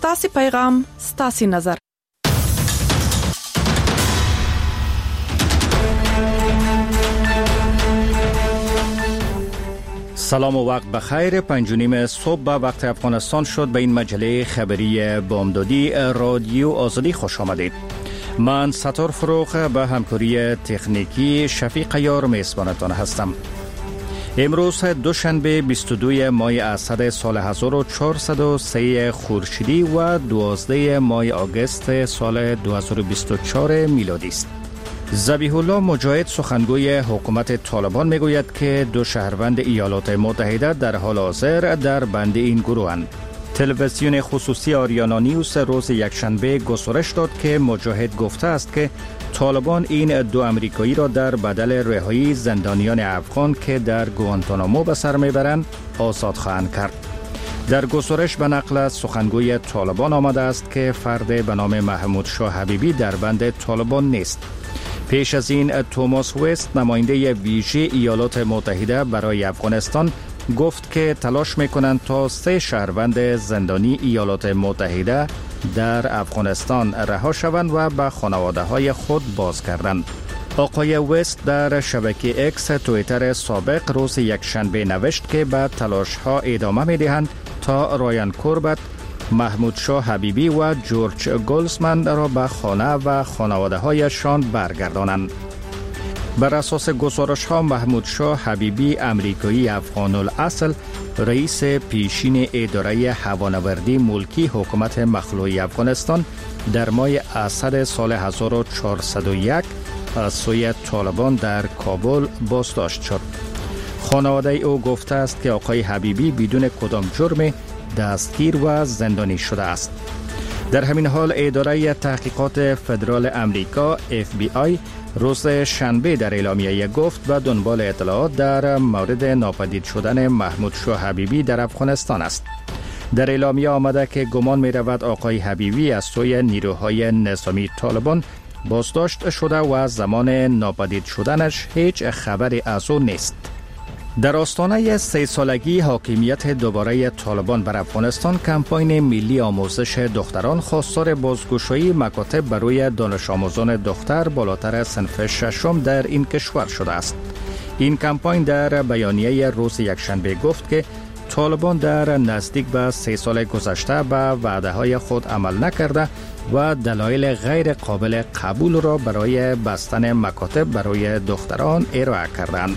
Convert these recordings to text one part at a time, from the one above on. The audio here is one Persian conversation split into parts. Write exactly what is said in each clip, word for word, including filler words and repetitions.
ستاسي پیغام، ستاسي نظر. سلام و وقت بخیر. پنج و نیم صبح به وقت افغانستان شد. به این مجله خبری بامدادی رادیو آزادی خوش آمدید. من ستار فروغ به همکاری تکنیکی شفیق یار میزبانتان هستم. امروز دوشنبه بیست و دو ماه اسد سال هزار و چهارصد و سه خورشیدی و دوازده ماه آگوست سال دو هزار و بیست و چهار میلادی است. ذبیح الله مجاهد سخنگوی حکومت طالبان میگوید که دو شهروند ایالات متحده در حال حاضر در بند این گروهند. تلویزیون خصوصی آریانا نیوز روز یکشنبه گزارش داد که مجاهد گفته است که طالبان این دو امریکایی را در بدل رهایی زندانیان افغان که در گوانتانامو به سر میبرند آزاد خواهند کرد. در گزارش به نقل از سخنگوی طالبان آمده است که فرد به نام محمود شاه حبیبی در بند طالبان نیست. پیش از این توماس وست نماینده ویژه ایالات متحده برای افغانستان گفت که تلاش میکنند تا سه شهروند زندانی ایالات متحده در افغانستان رها شوند و به خانواده های خود بازگردند. آقای وست در شبکه اکس توییتر سابق روز یکشنبه نوشت که به تلاش ها ادامه میدهند تا رایان کوربت، محمود شاه حبیبی و جورج گلزمن را به خانه و خانواده هایشان برگردانند. بر اساس گزارش ها محمود شاه حبیبی امریکایی افغان الاصل رئیس پیشین اداره هوانوردی ملکی حکومت مخلوعی افغانستان در ماه اسد سال هزار و چهارصد و یک از سوی طالبان در کابل بازداشت شد. خانواده او گفته است که آقای حبیبی بدون کدام جرم دستگیر و زندانی شده است. در همین حال اداره تحقیقات فدرال امریکا اف بی آی روز شنبه در اعلامیه گفت به دنبال اطلاعات در مورد ناپدید شدن محمود شاه حبیبی در افغانستان است. در اعلامیه آمده که گمان می رود آقای حبیبی از سوی نیروهای نظامی طالبان بازداشت شده و زمان ناپدید شدنش هیچ خبری از او نیست. در آستانه سه سالگی حاکمیت دوباره طالبان بر افغانستان، کمپاین ملی آموزش دختران خواستار بازگشایی مکاتب برای دانش آموزان دختر بالاتر از صنف ششم در این کشور شده است. این کمپاین در بیانیه روز یکشنبه گفت که طالبان در نزدیک به سه سال گذشته به وعده های خود عمل نکرده و دلایل غیر قابل قبول را برای بستن مکاتب برای دختران ارائه کردند.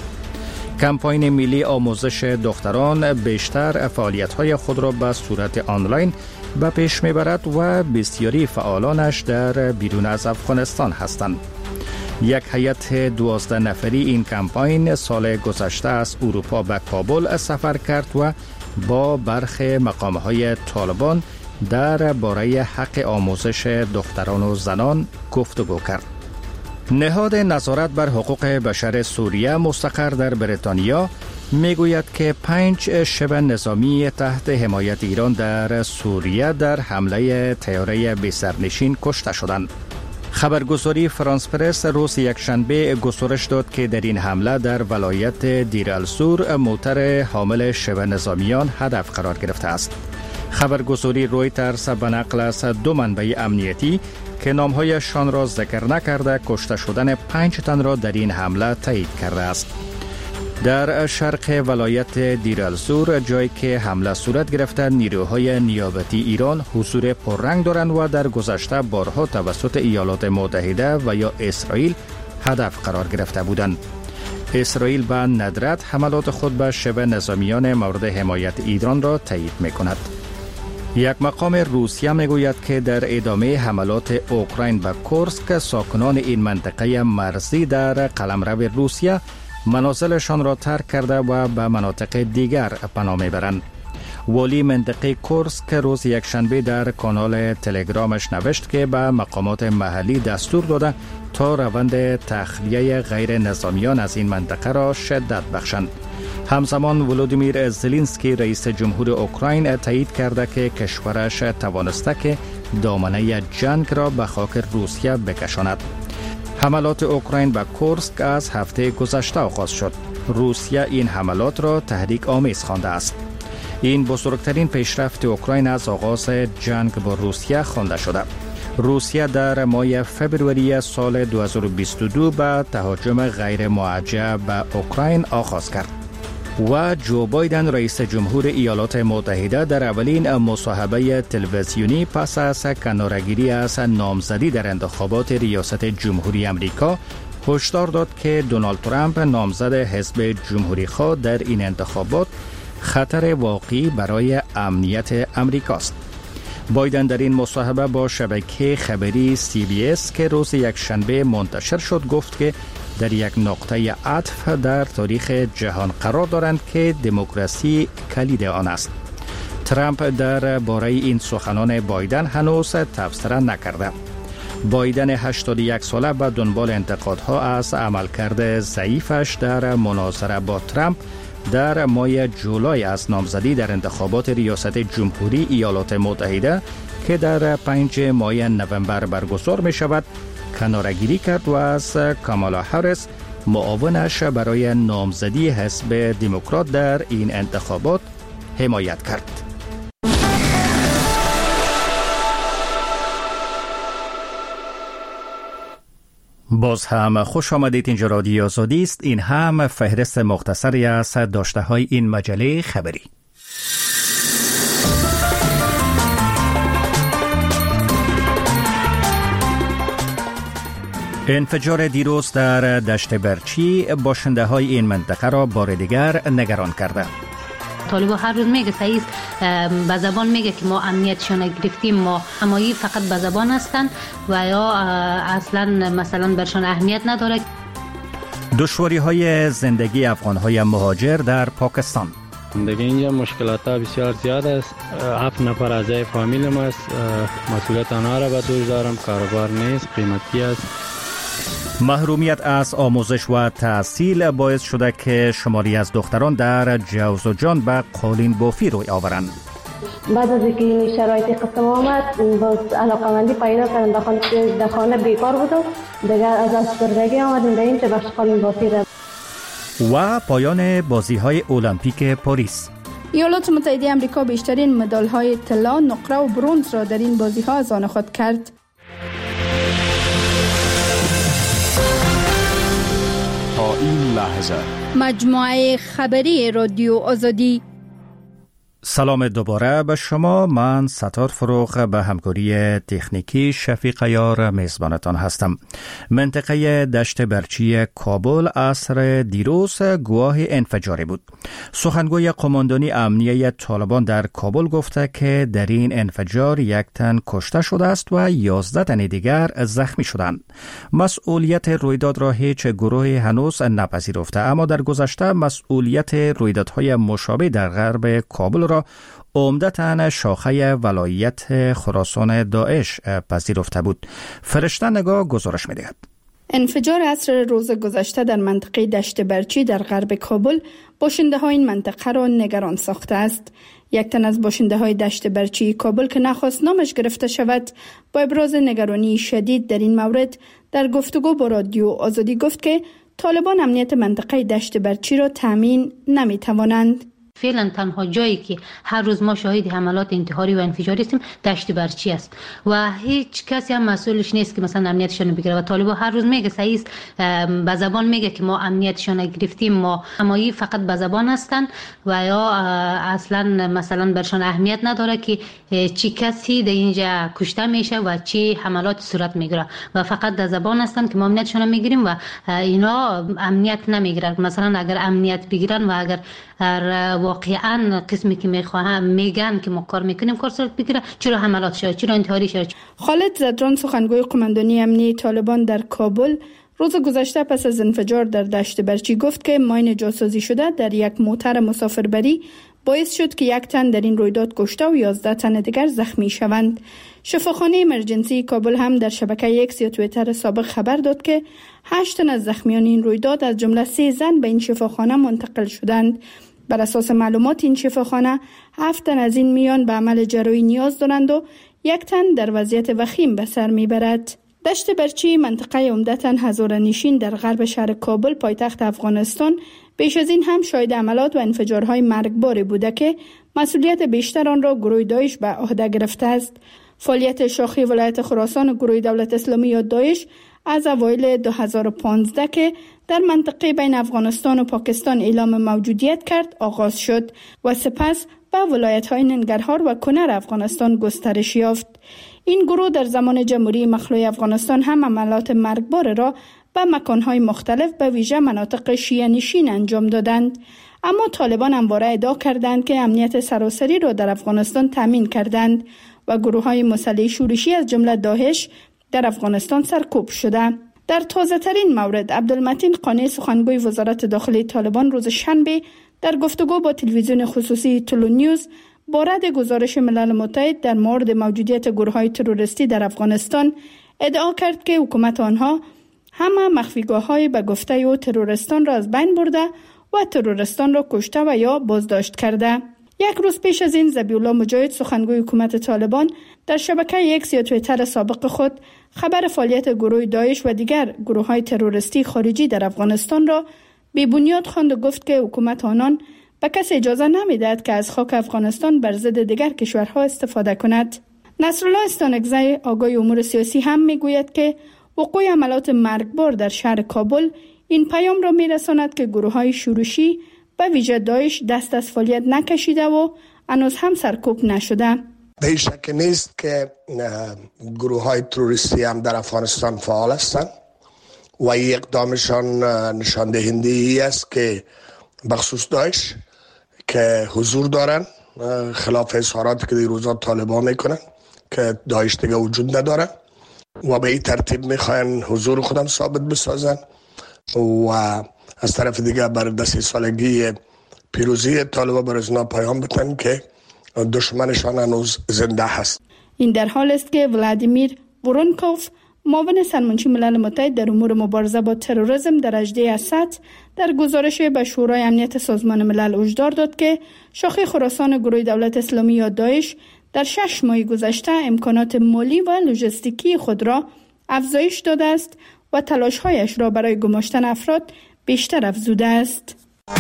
کمپاین ملی آموزش دختران بیشتر فعالیت‌های خود را به صورت آنلاین به پیش می‌برد و بسیاری فعالانش در بیرون از افغانستان هستند. یک هیئت دوازده نفری این کمپاین سال گذشته از اروپا به کابل سفر کرد و با برخی مقام‌های طالبان در باره حق آموزش دختران و زنان گفتگو کرد. نهاد نظارت بر حقوق بشر سوریه مستقر در بریتانیا میگوید که پنج شبه نظامی تحت حمایت ایران در سوریه در حمله طیاره بی سرنشین کشته شدند. خبرگزاری فرانس پرس روز یکشنبه گزارش داد که در این حمله در ولایت دیر الزور موتر حامل شبه نظامیان هدف قرار گرفته است. خبرگزاری رویترز به نقل از دو منبع امنیتی که نامهایشان را ذکر نکرده کشته شدن پنج تن را در این حمله تایید کرده است. در شرق ولایت دیر الزور، جایی که حمله صورت گرفته، نیروهای نیابتی ایران حضور پررنگ دارند و در گذشته بارها توسط ایالات متحده و یا اسرائیل هدف قرار گرفته بودند. اسرائیل به ندرت حملات خود به شبه نظامیان مورد حمایت ایران را تایید می‌کند. یک مقام روسیه میگوید که در ادامه حملات اوکراین به کورسک، ساکنان این منطقه مرزی در قلمرو روسیه منازلشان را ترک کرده و به مناطق دیگر پناه میبرند. والی منطقه کورسک روز یکشنبه در کانال تلگرامش نوشت که به مقامات محلی دستور داده تا روند تخلیه غیر نظامیان از این منطقه را شدت بخشند. همزمان ولودیمیر زلنسکی رئیس جمهور اوکراین تایید کرده که کشورش توانسته که دامنه جنگ را به خاک روسیه بکشاند. حملات اوکراین به کورسک از هفته گذشته آغاز شد. روسیه این حملات را تحریک آمیز خوانده است. این بزرگترین پیشرفت اوکراین از آغاز جنگ با روسیه خوانده شده. روسیه در ماه فوریه سال دو هزار و بیست و دو به تهاجم غیر موجه به اوکراین آغاز کرد و جو بایدن رئیس جمهور ایالات متحده در اولین مصاحبه تلویزیونی پس از کناره‌گیری از نامزدی در انتخابات ریاست جمهوری آمریکا هشدار داد که دونالد ترامپ نامزد حزب جمهوری خواه در این انتخابات خطر واقعی برای امنیت امریکاست. بایدن در این مصاحبه با شبکه خبری سی بی اس که روز یکشنبه منتشر شد گفت که در یک نقطه عطف در تاریخ جهان قرار دارند که دموکراسی کلید آن است. ترامپ در باره این سخنان بایدن هنوز تبصره نکرده. بایدن هشتاد و یک ساله به دنبال انتقادها از عملکرد ضعیفش در مناظره با ترامپ در ماه جولای از نامزدی در انتخابات ریاست جمهوری ایالات متحده که در پنج ماه نوامبر برگزار می شود کناره‌گیری کرد و از کامالا هریس معاونش برای نامزدی حزب دموکرات در این انتخابات حمایت کرد. باز هم خوش آمدید. اینجا رادیو آزادی است. این هم فهرست مختصری از داشته های این مجله خبری. انفجار دیروز در دشت برچی باشنده های این منطقه را بار دیگر نگران کرده. طالبا هر روز میگه سعیست به زبان میگه که ما امنیتشان گرفتیم، ما امایی فقط به زبان هستن و یا اصلا مثلا برشان اهمیت نداره. دشواری های زندگی افغان های مهاجر در پاکستان. دیگه اینجا مشکلات ها بسیار زیاد است. هفت نفر اعضای فامیل ما است. مسئولیت آنها را به دوش دارم. کاروبار نیست، قیمتی است. محرومیت از آموزش و تحصیل باعث شده که شماری از دختران در جوزجان به قالین بافی روی آورند. بعد از اینکه این شرایط قسم آمد باز علاقمندی پیدا کردن در خانه در خانه بیکار بودم دیگر از اسپردگی آمدیم به این چه بخش قالین بافی را. و پایان بازی‌های المپیک پاریس. ایالات متحده آمریکا بیشترین مدال‌های طلا، نقره و برنز را در این بازی‌ها از آن خود کرد. تا این لحظه مجموعه خبری رادیو آزادی. سلام دوباره به شما. من ستار فروغ به همکاری تکنیکی شفیق یار میزبانتان هستم. منطقه دشت برچی کابل عصر دیروز گواه انفجاری بود. سخنگوی قماندانی امنیه طالبان در کابل گفته که در این انفجار یک تن کشته شده است و یازده تن دیگر زخمی شدند. مسئولیت رویداد را هیچ گروهی هنوز نپذیرفته، اما در گذشته مسئولیت رویدادهای مشابه در غرب کابل را عمدتاً شاخه ولایت خراسان داعش پذیرفته بود. فرشته نگاه گزارش می‌دهد. انفجار عصر روز گذشته در منطقه دشت برچی در غرب کابل باشنده های این منطقه را نگران ساخته است. یک تن از باشنده های دشت برچی کابل که نخواست نامش گرفته شود با ابراز نگرانی شدید در این مورد در گفتگو با رادیو آزادی گفت که طالبان امنیت منطقه دشت برچی را تامین نمی‌توانند. فعلا تنها جایی که هر روز ما شاهد حملات انتحاری و انفجاری هستیم دشت برچی است و هیچ کسی هم مسئولش نیست که مثلا امنیتشون بگیره و طالبان هر روز میگه سعیست به زبان میگه که ما امنیتشون گرفتیم، ما امایی فقط به زبان هستن و یا اصلا مثلا برشان اهمیت نداره که چی کسی در اینجا کشته میشه و چی حملات صورت میگیره و فقط در زبان هستن که ما امنیتشون میگیریم و اینا امنیت نمیگیرن. مثلا اگر امنیت بگیرن و اگر واقعا قسمی که میخواهم میگن که ما کار میکنیم کار صورت بگیره، چرا حملات شد، چرا انتحاری شد. خالد زدران سخنگوی قماندانی امنیه طالبان در کابل روز گذشته پس از انفجار در دشت برچی گفت که ماین جاسازی شده در یک موتر مسافربری باعث شد که یک تن در این رویداد کشته و یازده تن دیگر زخمی شوند. شفاخانه امرجنسی کابل هم در شبکه اکس یا توییتر سابق خبر داد که هشت تن از زخمیان این رویداد از جمله سه زن به این شفاخانه منتقل شدند. بر اساس معلومات این شفاخانه هفت تن از این میان به عمل جراحی نیاز دارند و یک تن در وضعیت وخیم به سر میبرد. دشت برچی منطقه عمدتاً هزاره‌نشین در غرب شهر کابل پایتخت افغانستان بیش از این هم شاهد عملات و انفجارهای مرگباری بوده که مسئولیت بیشتر آن را گروه داعش به عهده گرفته است. فعالیت شاخه ولایت خراسان و گروه دولت اسلامی یا داعش از اوایل دو هزار و پانزده که در منطقه بین افغانستان و پاکستان اعلام موجودیت کرد آغاز شد و سپس به ولایت‌های ننگرهار و کنر افغانستان گسترش یافت. این گروه در زمان جمهوری مخلوع افغانستان هم عملیات مرگبار را به مکان‌های مختلف به ویژه مناطق شیعه نشین انجام دادند. اما طالبان همواره ادعا کردند که امنیت سراسری را در افغانستان تامین کردند و گروه‌های مسلح شورشی از جمله داعش در افغانستان سرکوب شده. در تازه ترین مورد عبدالمتین قانی سخنگوی وزارت داخلی طالبان روز شنبه در گفتگو با تلویزیون خصوصی تلو نیوز با رد گزارش ملل متحد در مورد موجودیت گروه‌های تروریستی در افغانستان ادعا کرد که حکومت آنها همه مخفیگاه‌های به گفته او تروریستان را از بین برده و تروریستان را کشته و یا بازداشت کرده. یک روز پیش از این ذبیح الله مجاهد سخنگوی حکومت طالبان در شبکه ایکس یا توییتر سابق خود خبر فعالیت گروه داعش و دیگر گروه‌های تروریستی خارجی در افغانستان را بی بنیاد خواند و گفت که حکومت آنان به کسی اجازه نمی‌دهد که از خاک افغانستان بر ضد دیگر کشورها استفاده کند. نصرالله استانکزی آگاه امور سیاسی هم میگوید که وقوع عملیات مرگبار در شهر کابل این پیام را میرساند که گروه‌های شورشی به ویژه داعش دست از فعالیت نکشیده و هنوز هم سرکوب نشده. به شک نیست که گروه‌های تروریستی هم در افغانستان فعال هستند و اقدامشان نشان دهنده ای است که بخصوص داعش که حضور دارن خلاف اظهاراتی که دیروزا طالبان میکنن که داعش دیگه وجود نداره و به این ترتیب میخواین حضور خودم ثابت بسازن و از طرف دیگه بر دست سالگی پیروزی طالبان بر ازنا پیام بتن که دشمنشان هنوز زنده هست. این در حال است که ولادیمیر وورونکوف معاون سرمنشی ملل متحد در امور مبارزه با تروریسم در هجده اسد در گزارش به شورای امنیت سازمان ملل هشدار داد که شاخه خراسان گروه دولت اسلامی یا داعش در شش ماه گذشته امکانات مالی و لوجستیکی خود را افزایش داده است و تلاش‌هایش را برای گماشتن افراد بیشتر افزوده است.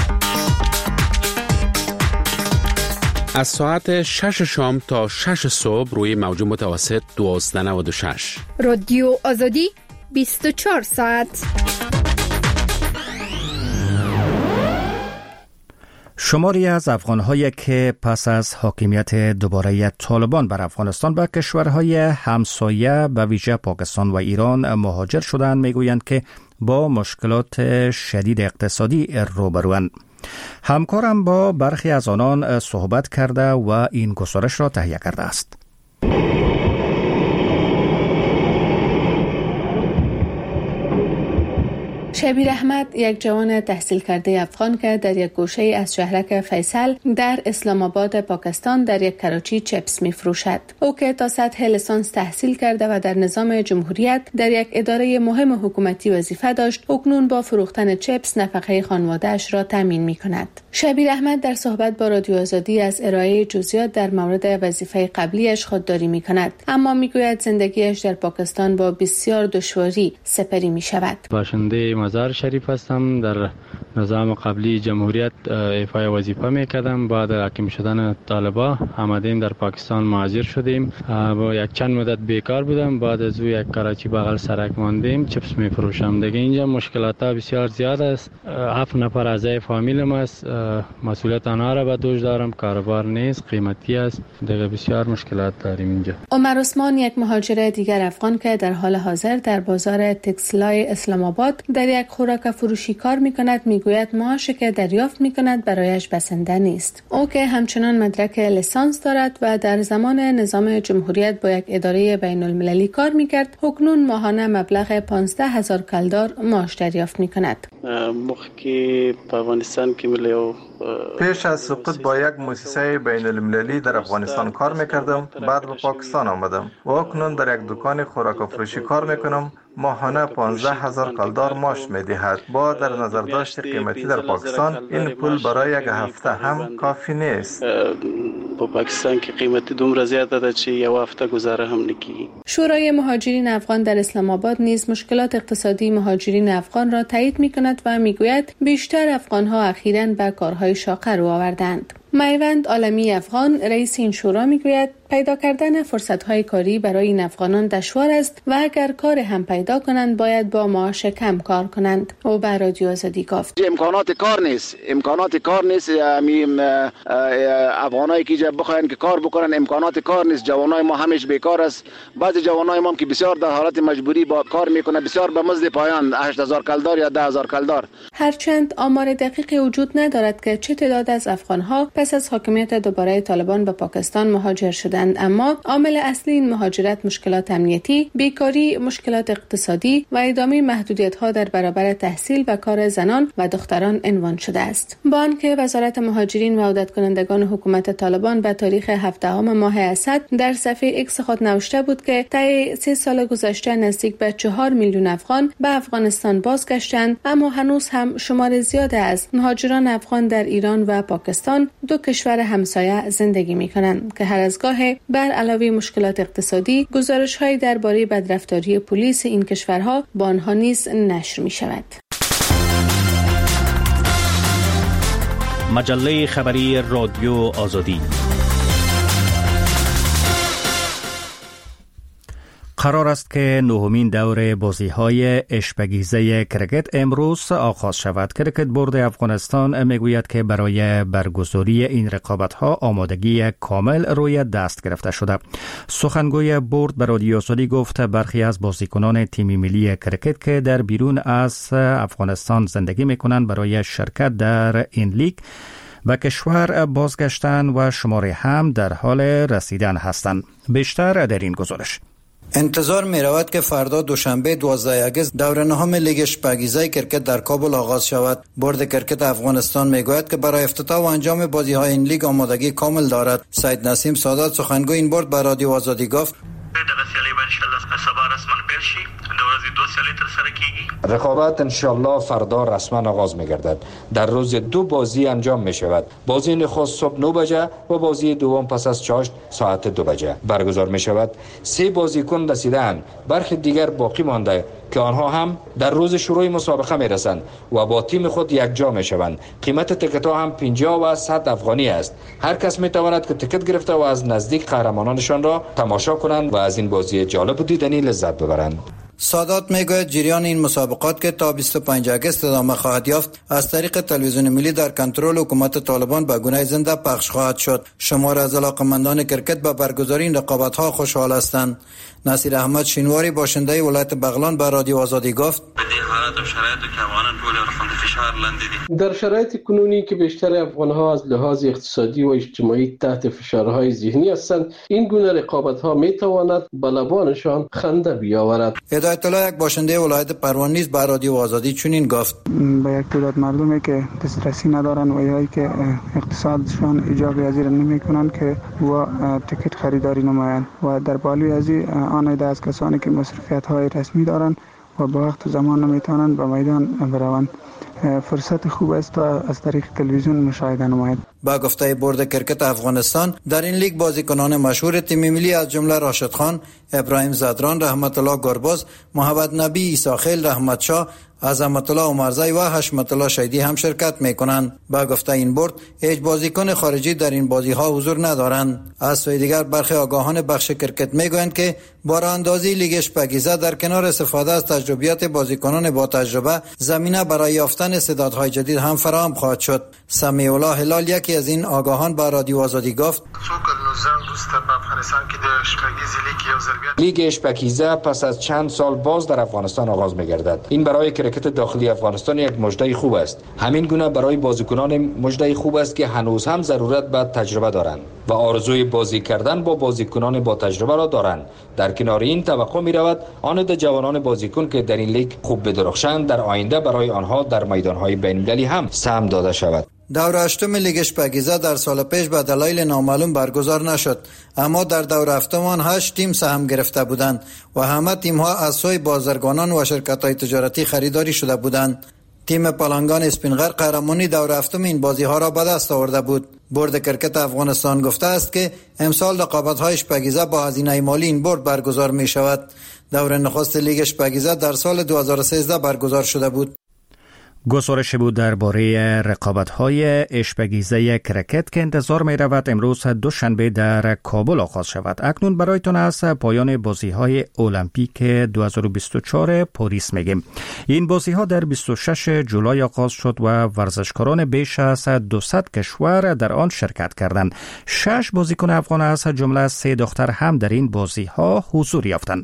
از ساعت شش شام تا شش صبح روی موج متوسط دوازده نود و شش رادیو آزادی بیست و چهار ساعت. شماری از افغان‌هایی که پس از حاکمیت دوباره طالبان بر افغانستان به کشورهای همسایه به ویژه پاکستان و ایران مهاجر شدند میگویند که با مشکلات شدید اقتصادی روبروند. همکارم با برخی از آنان صحبت کرده و این گزارش را تهیه کرده است. شبیر احمد یک جوان تحصیل کرده افغان که در یک گوشه از شهرک فیصل در اسلام آباد پاکستان در یک کراچی چپس می فروشد. او که تا سطح لیسانس تحصیل کرده و در نظام جمهوریت در یک اداره مهم حکومتی وظیفه داشت، اکنون با فروختن چپس نفقه خانواده‌اش را تامین می کند. شبیر احمد در صحبت با رادیو آزادی از ارائه جزئیات در مورد وظیفه قبلیش خودداری می کند، اما می گوید زندگیش در پاکستان با بسیار دشواری سپری می شود. باشنده مزار شریف هستم. در نظام قبلی جمهوریت ایفای وظیفه میکردم. بعد حاکم شدن طالبان آمدیم در پاکستان مهاجر شدیم. با یک چند مدت بیکار بودم. بعد از او یک کراچی بغل سرک ماندیم. چپس میفروشم. دیگه اینجا مشکلات بسیار زیاد است. هفت نفر اعضای فامیلم است. مسئولیت آنها را به دوش دارم. کاروبار نیست، قیمتی است. دیگه بسیار مشکلات داریم اینجا. عمر عثمان یک مهاجر دیگر افغان که در حال حاضر در بازار تکسلای اسلام آباد در یک خوراک فروشی کار میکند میگوید معاشی که دریافت میکند برایش بسنده نیست. او که همچنان مدرک لیسانس دارد و در زمان نظام جمهوریت با یک اداره بین المللی کار میکرد، اکنون ماهانه مبلغ پانزده هزار کلدار معاش دریافت میکند. مخکی په افغانستان کې مليو پیش از سقوط با یک مؤسسه بین المللی در افغانستان کار میکردم. بعد به پاکستان آمدم و اکنون در یک دکان خوراک و فروشی کار میکنم. ماهانه پانزده هزار کلدار معاش میدهد. با در نظر داشت قیمتی در پاکستان این پول برای یک هفته هم کافی نیست. په پاکستان کې قیمتي دومره زیاته ده چې یو هفته گذاره هم نکېږي. شورای مهاجرین افغان در اسلام آباد نیز مشکلات اقتصادی مهاجرین افغان را تایید میکند و میگوید بیشتر افغانها اخیراً به کارهای شاقه رو آوردند. میوند عالمی افغان رئیس این شورا میگوید پیدا کردن فرصت‌های کاری برای این افغانان دشوار است و اگر کار هم پیدا کنند باید با معاش کم کار کنند. او به رادیو آزادی گفت امکانات کار نیست، امکانات کار نیست. همین افغانایی که اینجا بخواین که کار بکنن امکانات کار نیست. جوانای ما همش بیکار است. بعضی جوانای ما که بسیار در حالت مجبوری با کار میکنه، بسیار به مزد پایان هشت هزار کلدار یا ده هزار کلدار. هرچند آمار دقیقی وجود ندارد که چه تعداد از افغان‌ها پس از حاکمیت دوباره طالبان به پاکستان مهاجر شدند، اما عامل اصلی این مهاجرت مشکلات امنیتی، بیکاری، مشکلات اقتصادی و ادامه محدودیت‌ها در برابر تحصیل و کار زنان و دختران عنوان شده است. با آنکه وزارت مهاجرین و عودت کنندگان حکومت طالبان به تاریخ هفدهم ماه اسد در صفحه ایکس خود نوشته بود که طی سه سال گذشته نزدیک به چهار میلیون افغان به افغانستان بازگشتند، اما هنوز هم شمار زیاد از مهاجران افغان در ایران و پاکستان، دو کشور همسایه، زندگی می‌کنند که هر از گاهی بر علاوه مشکلات اقتصادی، گزارش‌های درباره بدرفتاری پلیس این کشورها با آنها نیز نشر می‌شود. مجله خبری رادیو آزادی. قرار است که نهمین دور بازی‌های اشپگیزه کرکت امروز آغاز شود. کرکت بورد افغانستان میگوید که برای برگزاری این رقابت‌ها آمادگی کامل روی دست گرفته شده. سخنگوی بورد به رادیو آزادی گفت برخی از بازیکنان تیم ملی کرکت که در بیرون از افغانستان زندگی می‌کنند برای شرکت در این لیگ و کشور بازگشتن و شماره هم در حال رسیدن هستند. بیشتر در این گزارش. انتظار می رود که فردا دوشنبه دوازده اگست دور نهم لیگ اشپگیزه کرکت در کابل آغاز شود. بورد کرکت افغانستان می گوید که برای افتتاح و انجام بازی های این لیگ آمادگی کامل دارد. سید نسیم سادات سخنگوی این بورد به رادیو آزادی گفت رقابت انشالله فردا رسما آغاز می گردد. در روز دو بازی انجام می شود. بازی نخست صبح نه بجه و بازی دوم پس از چاشت ساعت دو بجه برگزار می شود. سه بازیکن رسیدند، برخی دیگر باقی مانده که آنها هم در روز شروع مسابقه می رسند و با تیم خود یک جا می شوند. قیمت تکت ها هم پنجاه و صد افغانی است. هر کس می تواند که تکت گرفته و از نزدیک قهرمانانشان را تماشا کنند و از این بازی جالب و دیدنی لذت ببرند. سادات میگوید جریان این مسابقات که تا بیست و پنجم اگست ادامه خواهد یافت از طریق تلویزیون ملی در کنترل حکومت طالبان به گونه زنده پخش خواهد شد. شمار از علاقه‌مندان کرکت به برگزاری این رقابت‌ها خوشحال هستند. نصیر احمد شینواری باشنده ولایت بغلان به رادیو آزادی گفت در شرایط کنونی که بیشتر افغان‌ها از لحاظ اقتصادی و اجتماعی تحت فشارهای ذهنی هستند، این گونه رقابت‌ها می‌تواند به لبانشان خنده بیاورد. هدایت الله یک باشنده ولایت پروان نیز به رادیو آزادی چنین گفت به یک تعداد مردمی که دسترسی ندارند و یا که اقتصادشان اجازه پذیر نمی‌کنند که و تکت خریداری نمایند و در بالای از آن عده از کسانی که مصرفیت‌های رسمی دارند و با وقت و زمان نمی‌توانند به میدان بروند. فرصت خوب است تا از طریق تلویزیون مشاهده نماید. با گفته بورد کرکت افغانستان در این لیگ بازیکنان مشهور تیم ملی از جمله راشد خان، ابراهیم زدران، رحمت الله گرباز، محمد نبی عیساخیل، رحمت شاه، عظمت الله عمرزی و حشمت الله شیدی هم شرکت میکنند. با گفته این بورد هیچ بازیکن خارجی در این بازی ها حضور ندارند. از سوی دیگر برخی آگاهان بخش کرکت میگویند که با راهاندازی لیگ اشپگیزه در کنار استفاده از تجربیات بازیکنان با تجربه زمینه برای یافتن استعدادهای جدید هم فراهم خواهد شد. سمیع الله هلال یکی از این آگاهان با رادیو آزادی گفت لیگ اشپگیزه پس از چند سال باز در افغانستان آغاز می‌گردد. این برای کرکت داخلی افغانستان یک مژده خوب است. همین گونه برای بازیکنان مژده خوب است که هنوز هم ضرورت به تجربه دارند و آرزوی بازی کردن با بازیکنان با تجربه را دارند. در کنار این توقع می‌رود آن عده جوانان بازیکن که در این لیگ خوب بدرخشند در آینده برای آنها در میدان‌های بین‌المللی هم سهم داده شود. دور هشتم لیگ اشپگیزه در سال پیش به دلایل نامعلوم برگزار نشد، اما در دور هفتم آن هشت تیم سهم گرفته بودند و همه تیم‌ها از سوی بازرگانان و شرکت‌های تجارتی خریداری شده بودند. تیم پالانگان اسپینغر قهرمانی دور هفتم این بازی‌ها را به دست آورده بود. بورد کرکت افغانستان گفته است که امسال رقابت‌های اشپگیزه با هزینه مالی این بورد برگزار می‌شود. دور نخست لیگ اشپگیزه در سال دو هزار و سیزده برگزار شده بود. گزارش بود درباره رقابت‌های اشپگیزه کرکت که انتظار می‌رود امروز دوشنبه در کابل آغاز شود. اکنون برایتون از پایان بازی‌های المپیک دو هزار و بیست و چهار پاریس میگیم. این بازی‌ها در بیست و ششم جولای آغاز شد و ورزشکاران بیش از دویست کشور در آن شرکت کردند. شش بازیکن افغان از جمله سه دختر هم در این بازی‌ها حضور یافتند.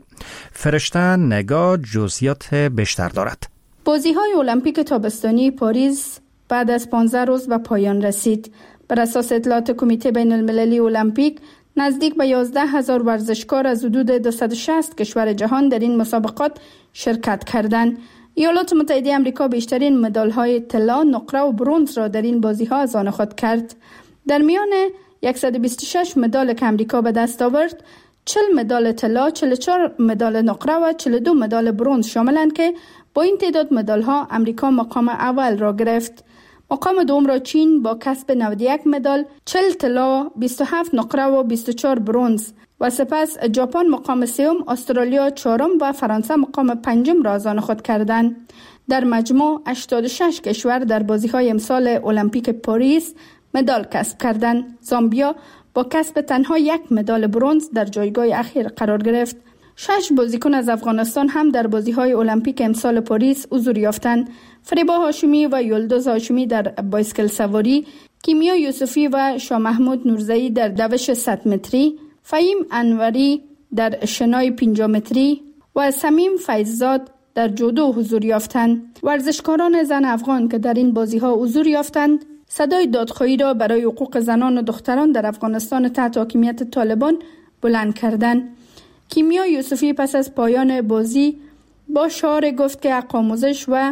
فرشته نگاه جزئیات بیشتر دارد. بازی‌های المپیک تابستانی پاریس بعد از پانزده روز به پایان رسید. بر اساس اطلاعات کمیته بین المللی المپیک، نزدیک به یازده هزار ورزشکار از حدود دویست و شصت کشور جهان در این مسابقات شرکت کردند. ایالات متحده آمریکا بیشترین مدال‌های طلا، نقره و برنز را در این بازی‌ها از آن خود کرد. در میان صد و بیست و شش مدال که آمریکا به دست آورد، چهل مدال طلا، چهل و چهار مدال نقره و چهل و دو مدال برنز شاملند که با این تعداد مدال‌ها امریکا مقام اول را گرفت. مقام دوم را چین با کسب نود و یک مدال، چهل طلا، بیست و هفت نقره و بیست و چهار برنز و سپس ژاپن مقام سوم، استرالیا چهارم و فرانسه مقام پنجم را از آن خود کردند. در مجموع هشتاد و شش کشور در بازی‌های امسال المپیک پاریس مدال کسب کردند. زامبیا با کسب تنها یک مدال برنز در جایگاه اخیر قرار گرفت. شش بازیکن از افغانستان هم در بازی‌های المپیک امسال پاریس حضور یافتند. فریبا هاشمی و یلدز هاشمی در بایسکل سواری، کیمیا یوسفی و شاه محمود نورزئی در دوش صد متری، فهیم انوری در شنای پنجاه متری و سمیم فیضزاد در جودو حضور یافتند. ورزشکاران زن افغان که در این بازی‌ها حضور یافتند، صدای دادخواهی را برای حقوق زنان و دختران در افغانستان تحت حاکمیت طالبان بلند کردند. کیمیا یوسفی پس از پایان بازی با شعار گفت که حق آموزش و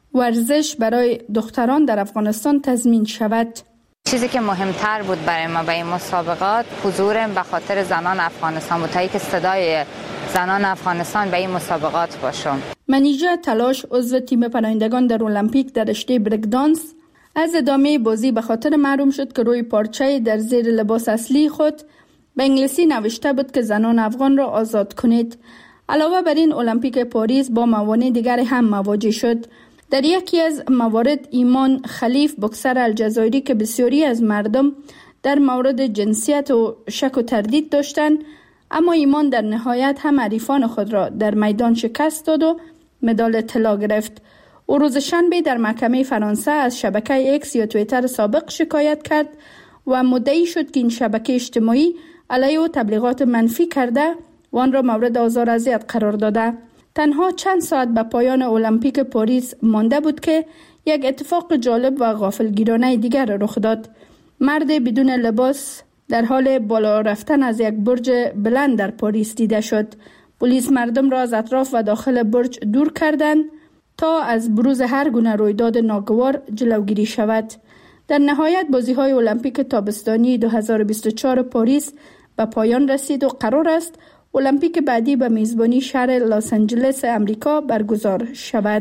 ورزش برای دختران در افغانستان تضمین شود. چیزی که مهمتر بود برای ما به این مسابقات حضور به خاطر زنان افغانستان بود، تا که صدای زنان افغانستان به این مسابقات باشم. منیژه تلاش عضو تیم پناهندگان در المپیک در رشته بریک دانس از ادامه بازی به خاطر محروم شد که روی پارچه در زیر لباس اصلی خود به انگلیسی نوشته بود که زنان افغان را آزاد کنید. علاوه بر این، المپیک پاریس با موانع دیگر هم مواجه شد. در یکی از موارد ایمان خلیف، بوکسر الجزایری که بسیاری از مردم در مورد جنسیت و شک و تردید داشتند، اما ایمان در نهایت هم حریفان خود را در میدان شکست داد و مدال طلا گرفت. او روز شنبه در محکمه فرانسه از شبکه اکس یا توییتر سابق شکایت کرد و مدعی شد که این شبکه اجتماعی علیه او تبلیغات منفی کرده و آن را مورد آزار و اذیت قرار داده. تنها چند ساعت به پایان المپیک پاریس مانده بود که یک اتفاق جالب و غافلگیرانه دیگر رخ داد. مرد بدون لباس در حال بالا رفتن از یک برج بلند در پاریس دیده شد. پلیس مردم را از اطراف و داخل برج دور کردند تا از بروز هر گونه رویداد ناگوار جلوگیری شود. در نهایت بازی‌های المپیک تابستانی دو هزار و بیست و چهار پاریس به پایان رسید و قرار است المپیک بعدی به میزبانی شهر لس آنجلس امریکا برگزار شود.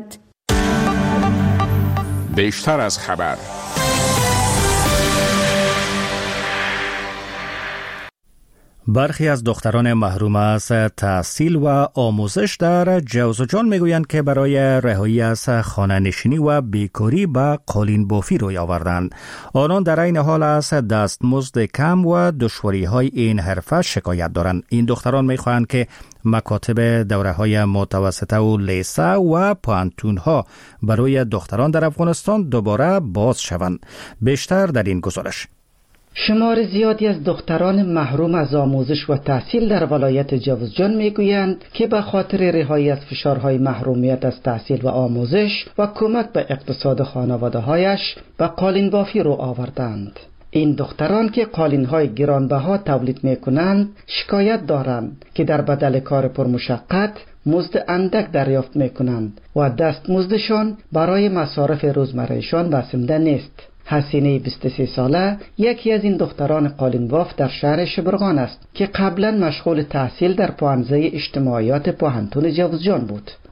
بیشتر از خبر. برخی از دختران محروم از تحصیل و آموزش در جوزجان میگویند که برای رهایی از خانه نشینی و بیکاری به قالین بافی روی آوردند. آنان در این حال از دستمزد کم و دشواری‌های این حرفه شکایت دارند. این دختران میخواهند که مکاتب دوره‌های متوسطه و لیسه و پانتون‌ها برای دختران در افغانستان دوباره باز شوند. بیشتر در این گزارش. شمار زیادی از دختران محروم از آموزش و تحصیل در ولایت جوزجان میگویند که به خاطر رهایی از فشارهای محرومیت از تحصیل و آموزش و کمک به اقتصاد خانواده‌هایش به قالین بافی رو آوردند. این دختران که قالین‌های گرانبها تولید می‌کنند شکایت دارند که در بدل کار پرمشقت مزد اندک دریافت می‌کنند و دستمزدشان برای مصارف روزمره‌شان بسنده نیست. حسینه بیست و سه ساله یکی از این دختران قالینباف در شهر شبرغان است که قبلا مشغول تحصیل در پوهنځی اجتماعیات پوهنتون جوزجان بود.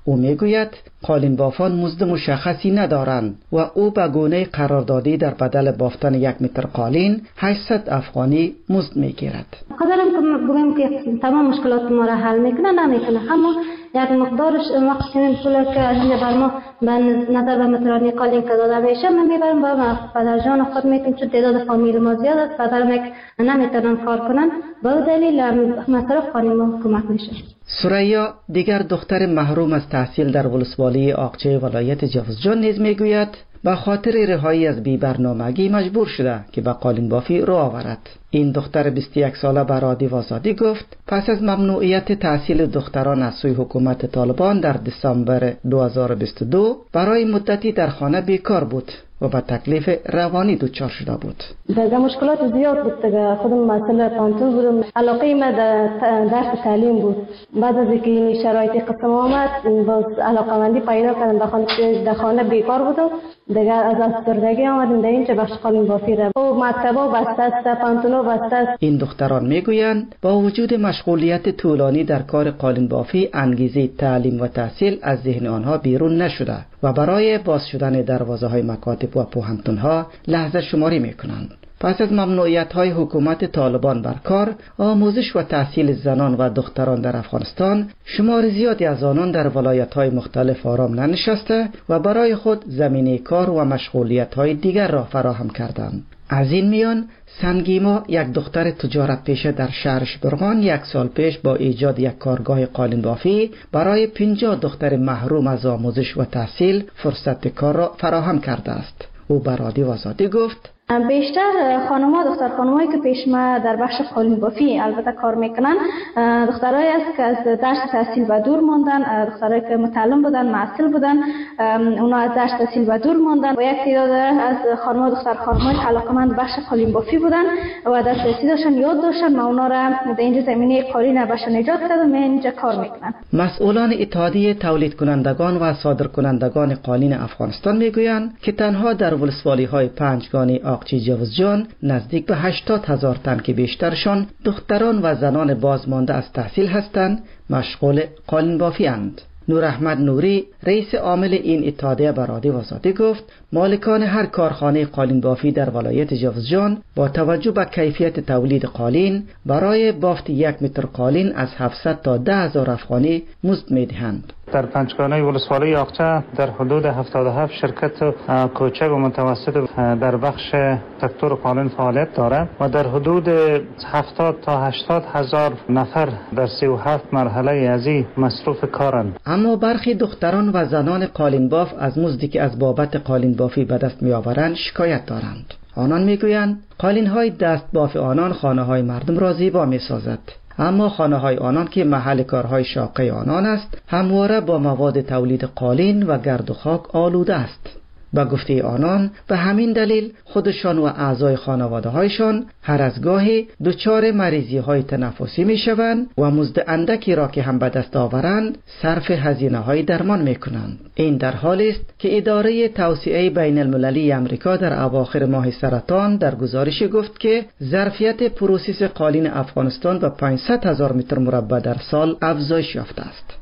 او میگوید قالین بافان مزد مشخصی ندارند و او به گونه قراردادی در بدل بافتن یک متر قالین هشتصد افغانی مزد میگیرد. قدرم که بگم که تمام مشکلات ما را حل میکنه نمیکنه، اما یک مقدارش مقصد پول که از اینجا بر ما به نظر به مترانی قالین که داده میشه من میبرم با پدر جان خود میتونم، چون تعداد فامیل ما زیاد است، پدرم یک نمیتونن کار کنن، با دلیل مصرف قالین ما کمک میشه. سریا دیگر دختر محروم از تحصیل در ولسوالی آقچه ولایت جوزجان نیز میگوید به خاطر رهایی از بی برنامگی مجبور شده که به قالین بافی رو آورد. این دختر بیست و یک ساله به رادیو آزادی گفت پس از ممنوعیت تحصیل دختران از سوی حکومت طالبان در دسامبر دو هزار و بیست و دو برای مدتی در خانه بیکار بود و به تکلیف روانی دچار شده بود. در مشکلات زیاد بود دیگه، خودم مسئله پانتون بودم، علاقه من در درس تعلیم بود. بعد از اینکه این شرایط قسم آمد باز علاقه‌مندی پیدا کردم، در خانه بیکار بودم دیگه، از افسردگی آمدیم در اینجا بخش قالین بافی را و مکتبا بسته است، پانتونا بسته است. این دختران میگویند با وجود مشغولیت طولانی در کار قالین بافی انگیزه تعلیم و تحصیل از ذهن آنها بیرون نشده و برای باز شدن دروازه های مکاتب و پوهنتون ها لحظه شماری میکنند. پس از ممنوعیت های حکومت طالبان بر کار، آموزش و تحصیل زنان و دختران در افغانستان، شمار زیادی از آنان در ولایت های مختلف آرام ننشسته و برای خود زمینه کار و مشغولیت های دیگر را فراهم کردند. از این میان سنگیما، یک دختر تجارت پیشه در شهر شبرغان، یک سال پیش با ایجاد یک کارگاه قالین بافی برای پنجاه دختر محروم از آموزش و تحصیل فرصت کار را فراهم کرده است. او به رادیو آزادی گفت بیشتر خانم‌ها، دختر خانم‌هایی که پیش ما در بخش قالین بافی البته کار میکنن، دخترایی است که از درس تحصیل و دور ماندن، دخترایی که متعلم بودن، معسل بودن، اونا از درس تحصیل و دور ماندن و یک تعداد از خانم‌ها، دختر خانم‌های علاقه‌مند بخش قالین بافی بودن و دسترسی داشتن، یاد داشتن، ما اونا را در اینجا زمینه قالین باشن ایجاد کردن و اینجا کار میکنن. مسئولان اتحادیه تولید کنندگان و صادر کنندگان قالین افغانستان میگویند که تنها در ولسوالی‌های پنجگانی آقچه جوزجان نزدیک به هشتاد هزار تن که بیشترشان دختران و زنان بازمانده از تحصیل هستند مشغول قالین بافی اند. نور احمد نوری، رئیس عامل این اتحادیه به رادیو آزادی گفت مالکان هر کارخانه قالین بافی در ولایت جوزجان با توجه به کیفیت تولید قالین برای بافت یک متر قالین از هفتصد تا ده هزار افغانی مزد میدهند. در پنجگانه ولسوالی آقچه در حدود هفتاد و هفت شرکت کوچک و متوسط در بخش سکتور قالین فعالیت دارد و در حدود هفتاد تا هشتاد هزار نفر در سی و هفت مرحله از این مصروف کارند. اما برخی دختران و زنان قالین باف از مزدی که از بابت قالین بافی به دست می آورند شکایت دارند. آنان میگویند قالین های دست باف آنان خانه های مردم را زیبا می سازد، اما خانه های آنان که محل کارهای شاقه آنان است همواره با مواد تولید قالین و گرد و خاک آلوده است. با گفته آنان به همین دلیل خودشان و اعضای خانواده هایشان هر از گاهی دچار مریضی های تنفسی می شوند و مزد اندکی را که هم به دست آورند صرف هزینه های درمان می کنند. این در حالی است که اداره توسعه بین المللی امریکا در اواخر ماه سرطان در گزارش گفت که ظرفیت پروسس قالین افغانستان به پانصد هزار متر مربع در سال افزایش یافته است.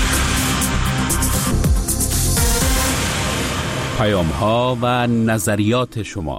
پیام ها و نظریات شما.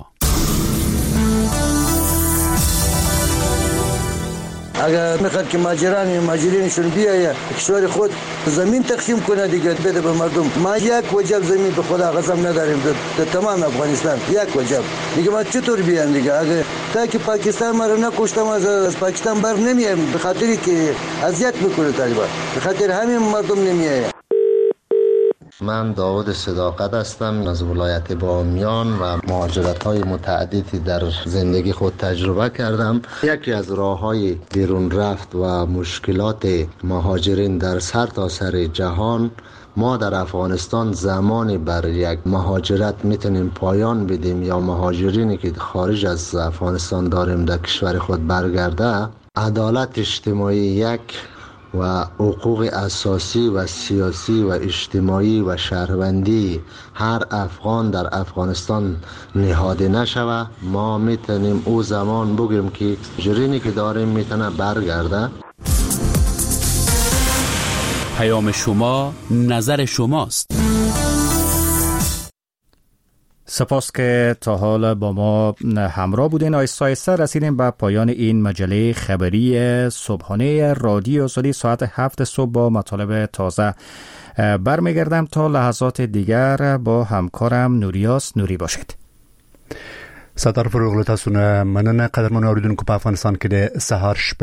اگر میخواد که ماجران ماجرینشون بیاید کشور خود زمین تقسیم کنه دیگه بده به مردم. ما یک وجب زمین به خدا قسم نداریم در تمام افغانستان، یک وجب دیگه. ما چطور بیان دیگه؟ اگر تا که پاکستان ما رو نکشتم از پاکستان بر نمیایم به خاطری که اذیت میکنه طالبان، به خاطر همین مردم نمیایم. من داود صداقت هستم از ولایت بامیان و مهاجرت‌های متعددی در زندگی خود تجربه کردم. یکی از راه‌های بیرون رفت و مشکلات مهاجرین در سر تا سر جهان، ما در افغانستان زمانی بر یک مهاجرت میتونیم پایان بدیم یا مهاجرینی که خارج از افغانستان داریم در کشور خود برگرده، عدالت اجتماعی یک و حقوق اساسی و سیاسی و اجتماعی و شهروندی هر افغان در افغانستان نهاده نشوه، ما میتونیم او زمان بگیم که جرینی که داریم میتونه برگرده. پیام شما نظر شماست. سپاس که تا حال با ما همراه بودین. آیسته آیسته رسیدیم به پایان این مجله خبری صبحانه رادیو آزادی ساعت هفت صبح با مطالب تازه. برمیگردم تا لحظات دیگر با همکارم نوریاس نوری باشید. ستار فروغ لطاسونه مننه قدرمان آریدون که په افغانستان کې د سهار